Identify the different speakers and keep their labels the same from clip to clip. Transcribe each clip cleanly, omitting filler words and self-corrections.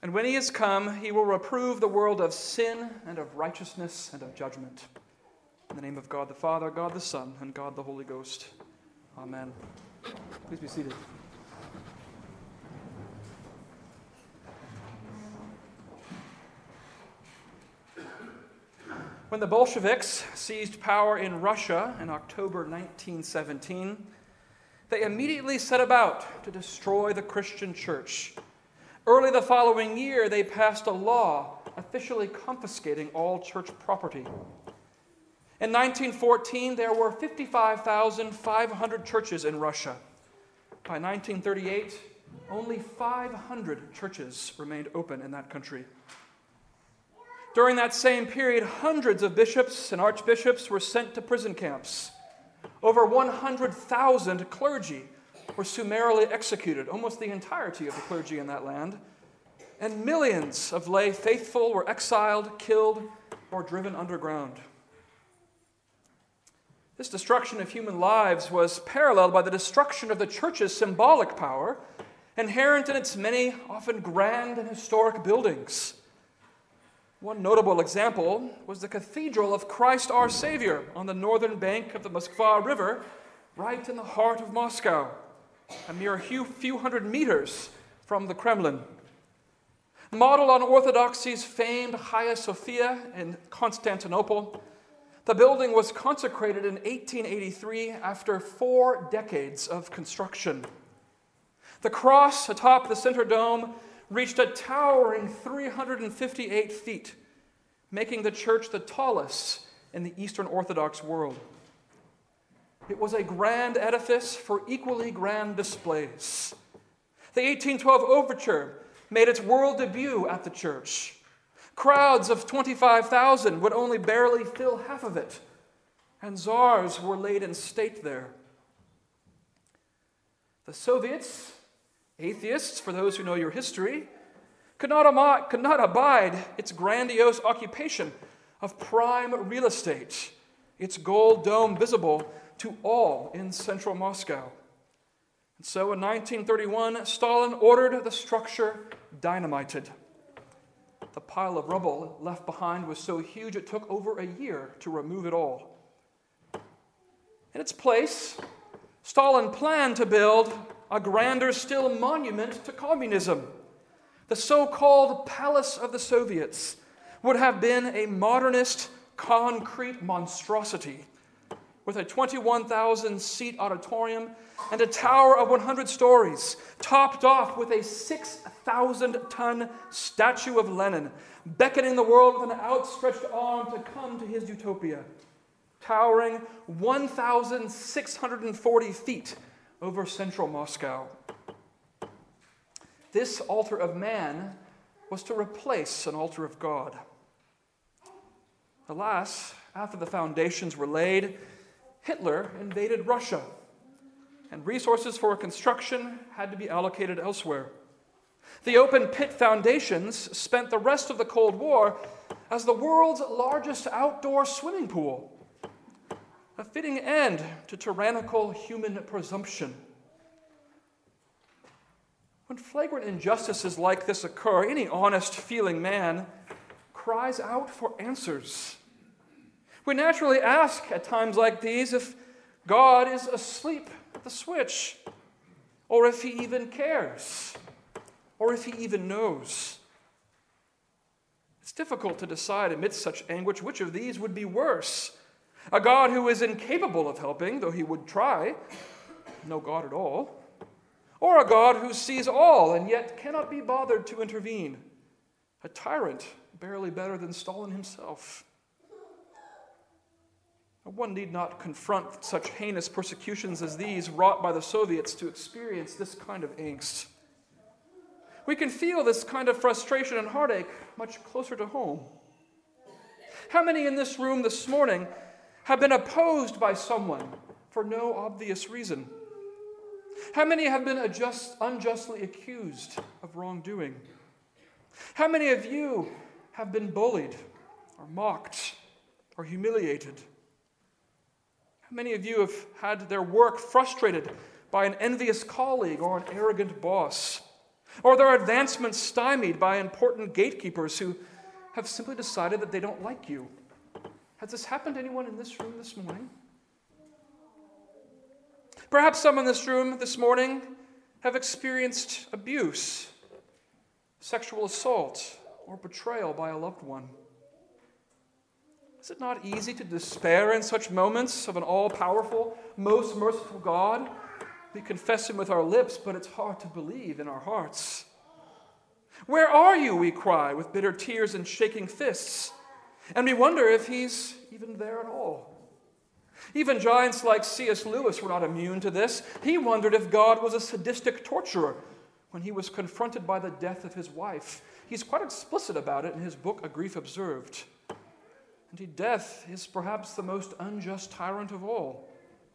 Speaker 1: And when he is come, he will reprove the world of sin and of righteousness and of judgment. In the name of God the Father, God the Son, and God the Holy Ghost. Amen. Please be seated. When the Bolsheviks seized power in Russia in October 1917, they immediately set about to destroy the Christian church. Early the following year, they passed a law officially confiscating all church property. In 1914, there were 55,500 churches in Russia. By 1938, only 500 churches remained open in that country. During that same period, hundreds of bishops and archbishops were sent to prison camps. Over 100,000 clergy were summarily executed, almost the entirety of the clergy in that land. And millions of lay faithful were exiled, killed, or driven underground. This destruction of human lives was paralleled by the destruction of the church's symbolic power, inherent in its many, often grand and historic buildings. One notable example was the Cathedral of Christ our Savior on the northern bank of the Moskva River, right in the heart of Moscow, a mere few hundred meters from the Kremlin. Modeled on Orthodoxy's famed Hagia Sophia in Constantinople, the building was consecrated in 1883 after 4 decades of construction. The cross atop the center dome reached a towering 358 feet, making the church the tallest in the Eastern Orthodox world. It was a grand edifice for equally grand displays. The 1812 overture made its world debut at the church. Crowds of 25,000 would only barely fill half of it, and czars were laid in state there. The Soviets, atheists, for those who know your history, could not abide its grandiose occupation of prime real estate, its gold dome visible to all in central Moscow. And so in 1931, Stalin ordered the structure dynamited. The pile of rubble left behind was so huge it took over a year to remove it all. In its place, Stalin planned to build a grander still monument to communism. The so-called Palace of the Soviets would have been a modernist concrete monstrosity with a 21,000-seat auditorium and a tower of 100 stories, topped off with a 6,000-ton statue of Lenin, beckoning the world with an outstretched arm to come to his utopia, towering 1,640 feet over central Moscow. This altar of man was to replace an altar of God. Alas, after the foundations were laid, Hitler invaded Russia, and resources for construction had to be allocated elsewhere. The open pit foundations spent the rest of the Cold War as the world's largest outdoor swimming pool, a fitting end to tyrannical human presumption. When flagrant injustices like this occur, any honest-feeling man cries out for answers. We naturally ask at times like these if God is asleep at the switch, or if he even cares, or if he even knows. It's difficult to decide amidst such anguish which of these would be worse. A God who is incapable of helping, though he would try, no God at all, or a God who sees all and yet cannot be bothered to intervene, a tyrant barely better than Stalin himself. One need not confront such heinous persecutions as these wrought by the Soviets to experience this kind of angst. We can feel this kind of frustration and heartache much closer to home. How many in this room this morning have been opposed by someone for no obvious reason? How many have been unjustly accused of wrongdoing? How many of you have been bullied or mocked or humiliated? How many of you have had their work frustrated by an envious colleague or an arrogant boss? Or their advancement stymied by important gatekeepers who have simply decided that they don't like you? Has this happened to anyone in this room this morning? Perhaps some in this room this morning have experienced abuse, sexual assault, or betrayal by a loved one. Is it not easy to despair in such moments of an all-powerful, most merciful God? We confess him with our lips, but it's hard to believe in our hearts. Where are you, we cry, with bitter tears and shaking fists, and we wonder if he's even there at all. Even giants like C.S. Lewis were not immune to this. He wondered if God was a sadistic torturer when he was confronted by the death of his wife. He's quite explicit about it in his book, A Grief Observed. Indeed, death is perhaps the most unjust tyrant of all.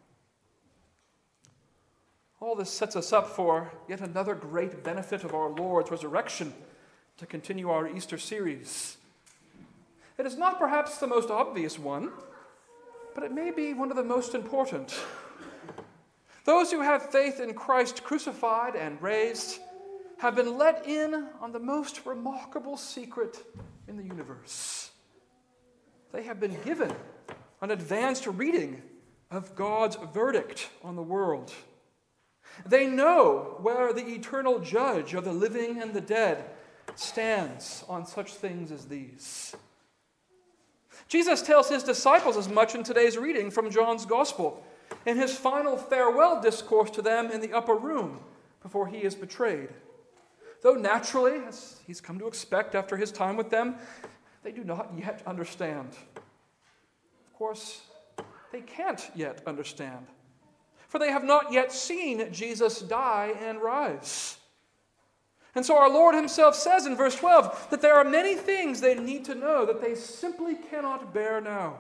Speaker 1: All this sets us up for yet another great benefit of our Lord's resurrection to continue our Easter series. It is not perhaps the most obvious one, but it may be one of the most important. Those who have faith in Christ crucified and raised have been let in on the most remarkable secret in the universe. They have been given an advanced reading of God's verdict on the world. They know where the eternal judge of the living and the dead stands on such things as these. Jesus tells his disciples as much in today's reading from John's Gospel, in his final farewell discourse to them in the upper room before he is betrayed. Though naturally, as he's come to expect after his time with them, they do not yet understand. Of course, they can't yet understand, for they have not yet seen Jesus die and rise. And so our Lord himself says in verse 12 that there are many things they need to know that they simply cannot bear now.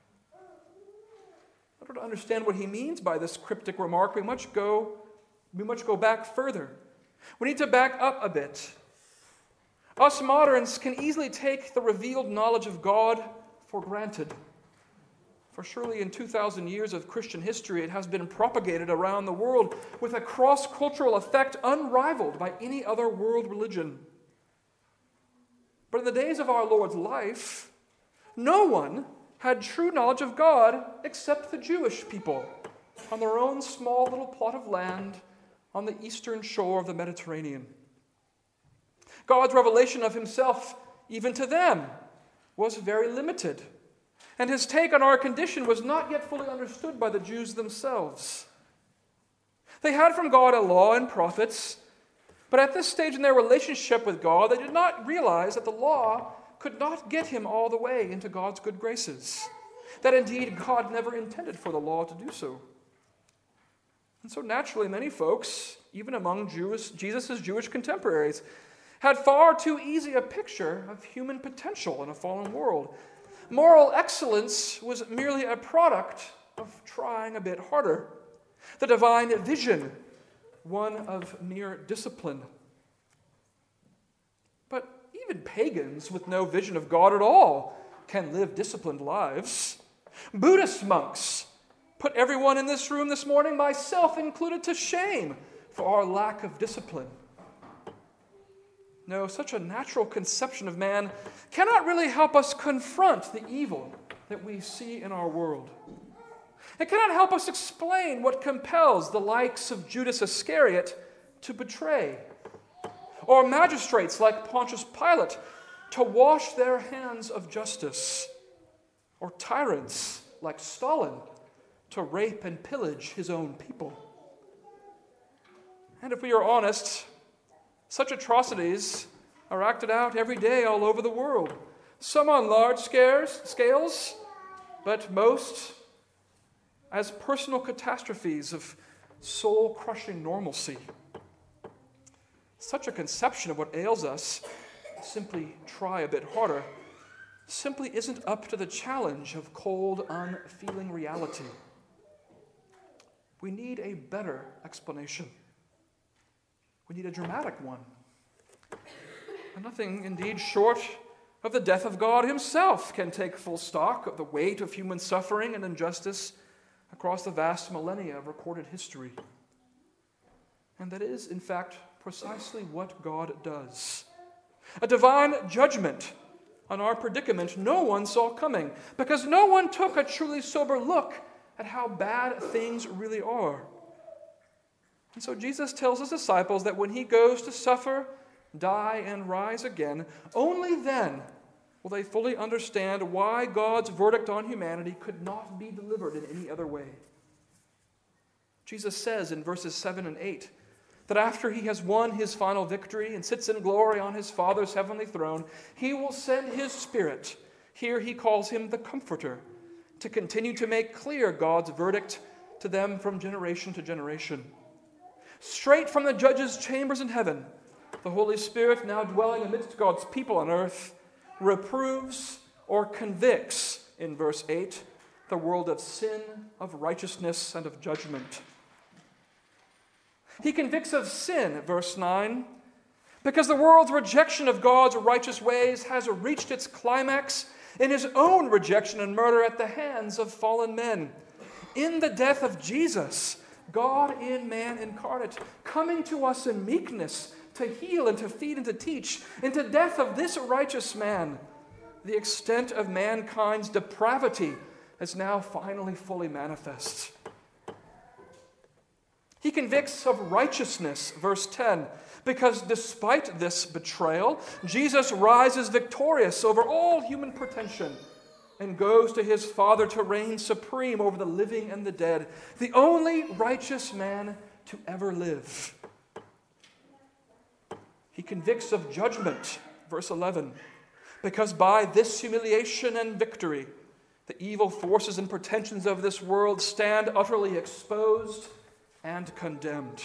Speaker 1: In order to understand what he means by this cryptic remark, we must go back further. We need to back up a bit. Us moderns can easily take the revealed knowledge of God for granted. For surely in 2,000 years of Christian history, it has been propagated around the world with a cross-cultural effect unrivaled by any other world religion. But in the days of our Lord's life, no one had true knowledge of God except the Jewish people on their own small little plot of land on the eastern shore of the Mediterranean. God's revelation of himself, even to them, was very limited. And his take on our condition was not yet fully understood by the Jews themselves. They had from God a law and prophets, but at this stage in their relationship with God, they did not realize that the law could not get him all the way into God's good graces. That indeed God never intended for the law to do so. And so naturally, many folks, even among Jesus' Jewish contemporaries, had far too easy a picture of human potential in a fallen world. Moral excellence was merely a product of trying a bit harder. The divine vision, one of mere discipline. But even pagans with no vision of God at all can live disciplined lives. Buddhist monks put everyone in this room this morning, myself included, to shame for our lack of discipline. No, such a natural conception of man cannot really help us confront the evil that we see in our world. It cannot help us explain what compels the likes of Judas Iscariot to betray, or magistrates like Pontius Pilate to wash their hands of justice, or tyrants like Stalin to rape and pillage his own people. And if we are honest, such atrocities are acted out every day all over the world. Some on large scales, but most as personal catastrophes of soul-crushing normalcy. Such a conception of what ails us, simply try a bit harder, simply isn't up to the challenge of cold, unfeeling reality. We need a better explanation. We need a dramatic one. And nothing, indeed, short of the death of God himself can take full stock of the weight of human suffering and injustice across the vast millennia of recorded history. And that is, in fact, precisely what God does. A divine judgment on our predicament no one saw coming, because no one took a truly sober look at how bad things really are. And so Jesus tells his disciples that when he goes to suffer, die, and rise again, only then will they fully understand why God's verdict on humanity could not be delivered in any other way. Jesus says in verses 7 and 8 that after he has won his final victory and sits in glory on his Father's heavenly throne, he will send his Spirit, here he calls him the Comforter, to continue to make clear God's verdict to them from generation to generation. Straight from the judge's chambers in heaven, the Holy Spirit, now dwelling amidst God's people on earth, reproves or convicts, in verse 8, the world of sin, of righteousness, and of judgment. He convicts of sin, verse 9, because the world's rejection of God's righteous ways has reached its climax in his own rejection and murder at the hands of fallen men. In the death of Jesus, God in man incarnate, coming to us in meekness to heal and to feed and to teach, into death of this righteous man, the extent of mankind's depravity is now finally fully manifest. He convicts of righteousness, verse 10, because despite this betrayal, Jesus rises victorious over all human pretension and goes to his Father to reign supreme over the living and the dead, the only righteous man to ever live. He convicts of judgment, verse 11, because by this humiliation and victory, the evil forces and pretensions of this world stand utterly exposed and condemned.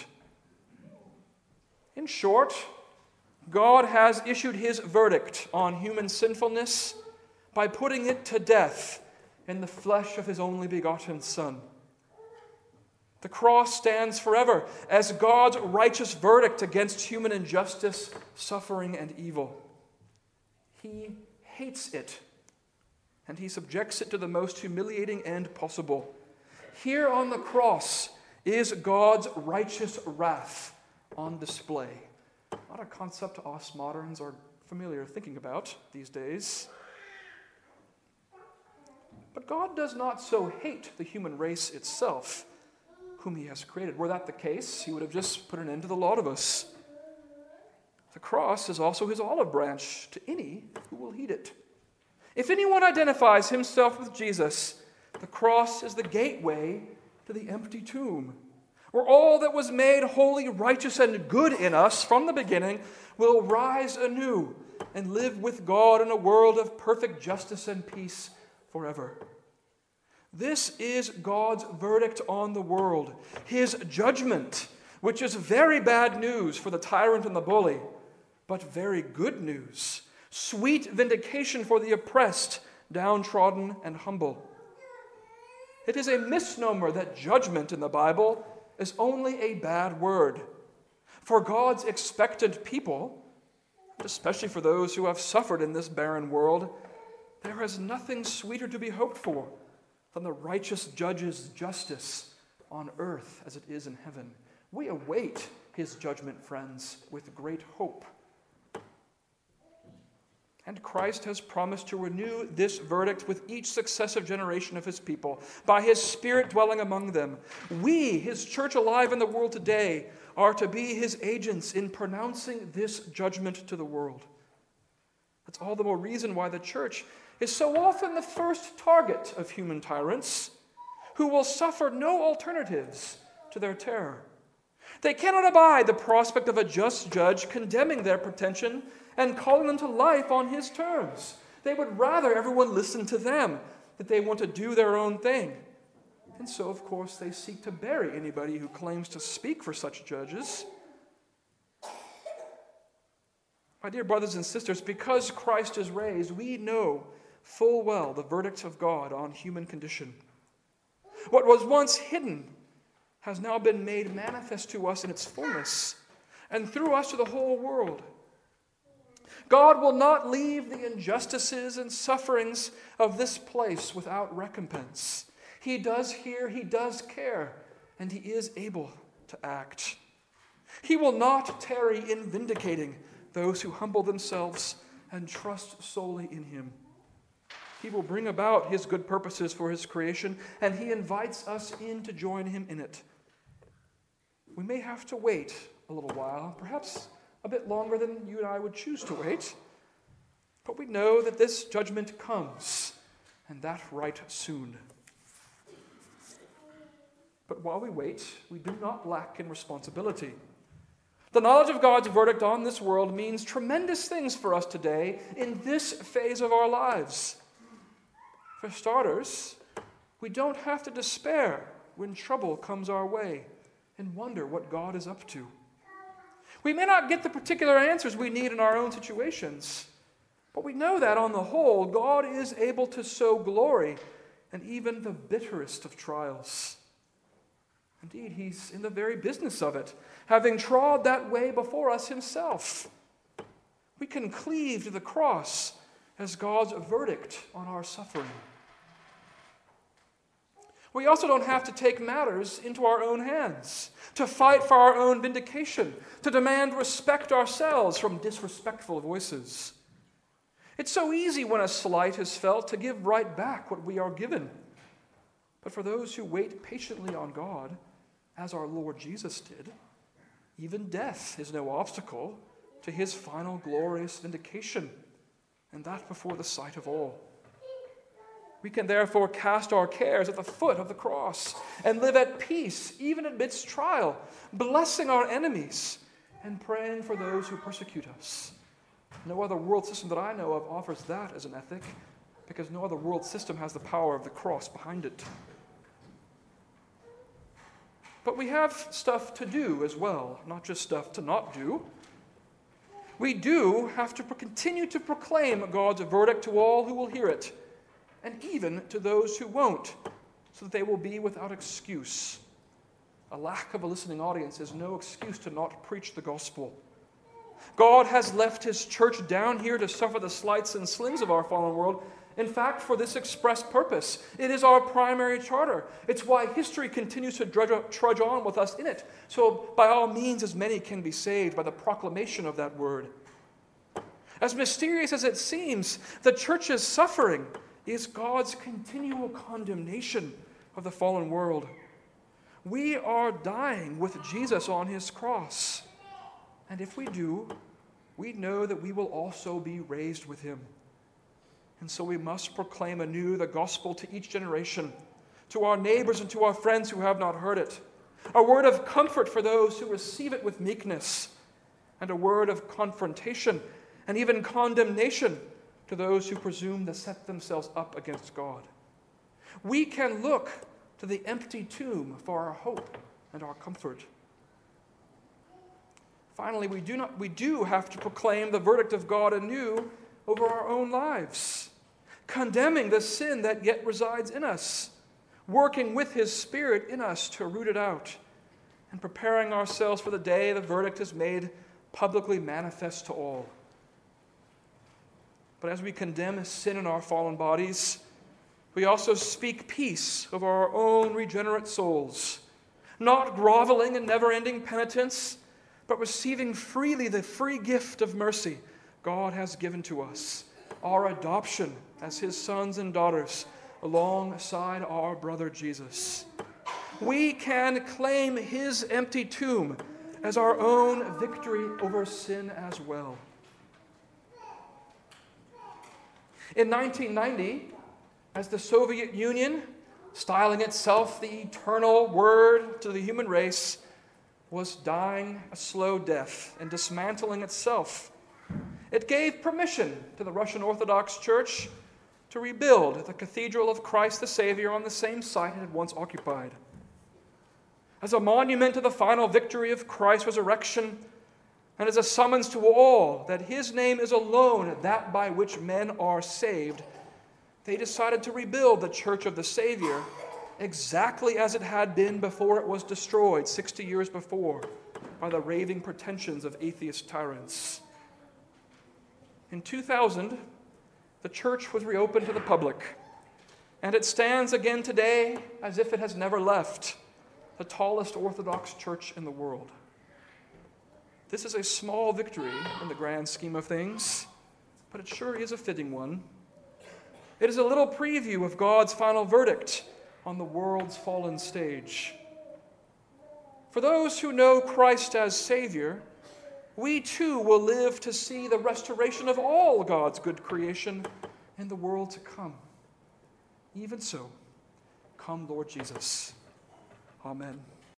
Speaker 1: In short, God has issued his verdict on human sinfulness by putting it to death in the flesh of his only begotten Son. The cross stands forever as God's righteous verdict against human injustice, suffering, and evil. He hates it, and he subjects it to the most humiliating end possible. Here on the cross is God's righteous wrath on display. Not a concept us moderns are familiar thinking about these days. But God does not so hate the human race itself, whom he has created. Were that the case, he would have just put an end to the lot of us. The cross is also his olive branch to any who will heed it. If anyone identifies himself with Jesus, the cross is the gateway to the empty tomb, where all that was made holy, righteous, and good in us from the beginning will rise anew and live with God in a world of perfect justice and peace forever. This is God's verdict on the world, his judgment, which is very bad news for the tyrant and the bully, but very good news, sweet vindication for the oppressed, downtrodden, and humble. It is a misnomer that judgment in the Bible is only a bad word. For God's expectant people, especially for those who have suffered in this barren world, there is nothing sweeter to be hoped for than the righteous judge's justice on earth as it is in heaven. We await his judgment, friends, with great hope. And Christ has promised to renew this verdict with each successive generation of his people, by his Spirit dwelling among them. We, his church alive in the world today, are to be his agents in pronouncing this judgment to the world. That's all the more reason why the church is so often the first target of human tyrants, who will suffer no alternatives to their terror. They cannot abide the prospect of a just judge condemning their pretension and calling them to life on his terms. They would rather everyone listen to them, that they want to do their own thing. And so, of course, they seek to bury anybody who claims to speak for such judges. My dear brothers and sisters, because Christ is raised, we know full well the verdict of God on human condition. What was once hidden has now been made manifest to us in its fullness, and through us to the whole world. God will not leave the injustices and sufferings of this place without recompense. He does hear, he does care, and he is able to act. He will not tarry in vindicating those who humble themselves and trust solely in him. He will bring about his good purposes for his creation, and he invites us in to join him in it. We may have to wait a little while, perhaps a bit longer than you and I would choose to wait, but we know that this judgment comes, and that right soon. But while we wait, we do not lack in responsibility. The knowledge of God's verdict on this world means tremendous things for us today in this phase of our lives. For starters, we don't have to despair when trouble comes our way and wonder what God is up to. We may not get the particular answers we need in our own situations, but we know that on the whole, God is able to sow glory in even the bitterest of trials. Indeed, he's in the very business of it, having trod that way before us himself. We can cleave to the cross as God's verdict on our suffering. We also don't have to take matters into our own hands, to fight for our own vindication, to demand respect ourselves from disrespectful voices. It's so easy when a slight is felt to give right back what we are given. But for those who wait patiently on God, as our Lord Jesus did, even death is no obstacle to his final glorious vindication, and that before the sight of all. We can therefore cast our cares at the foot of the cross and live at peace even amidst trial, blessing our enemies and praying for those who persecute us. No other world system that I know of offers that as an ethic, because no other world system has the power of the cross behind it. But we have stuff to do as well, not just stuff to not do. We do have to continue to proclaim God's verdict to all who will hear it, and even to those who won't, so that they will be without excuse. A lack of a listening audience is no excuse to not preach the gospel. God has left his church down here to suffer the slights and slings of our fallen world, in fact, for this express purpose. It is our primary charter. It's why history continues to trudge on with us in it. So by all means, as many can be saved by the proclamation of that word. As mysterious as it seems, the church's suffering is God's continual condemnation of the fallen world. We are dying with Jesus on his cross. And if we do, we know that we will also be raised with him. And so we must proclaim anew the gospel to each generation, to our neighbors and to our friends who have not heard it, a word of comfort for those who receive it with meekness, and a word of confrontation and even condemnation to those who presume to set themselves up against God. We can look to the empty tomb for our hope and our comfort. Finally, we do have to proclaim the verdict of God anew over our own lives, condemning the sin that yet resides in us, working with his Spirit in us to root it out, and preparing ourselves for the day the verdict is made publicly manifest to all. But as we condemn sin in our fallen bodies, we also speak peace over our own regenerate souls, not groveling in never-ending penitence, but receiving freely the free gift of mercy God has given to us, our adoption as his sons and daughters alongside our brother Jesus. We can claim his empty tomb as our own victory over sin as well. In 1990, as the Soviet Union, styling itself the eternal word to the human race, was dying a slow death and dismantling itself, it gave permission to the Russian Orthodox Church to rebuild the Cathedral of Christ the Savior on the same site it had once occupied. As a monument to the final victory of Christ's resurrection, and as a summons to all that his name is alone that by which men are saved, they decided to rebuild the Church of the Savior exactly as it had been before it was destroyed 60 years before by the raving pretensions of atheist tyrants. In 2000, the church was reopened to the public, and it stands again today as if it has never left, the tallest Orthodox church in the world. This is a small victory in the grand scheme of things, but it sure is a fitting one. It is a little preview of God's final verdict on the world's fallen stage. For those who know Christ as Savior, we too will live to see the restoration of all God's good creation in the world to come. Even so, come, Lord Jesus. Amen.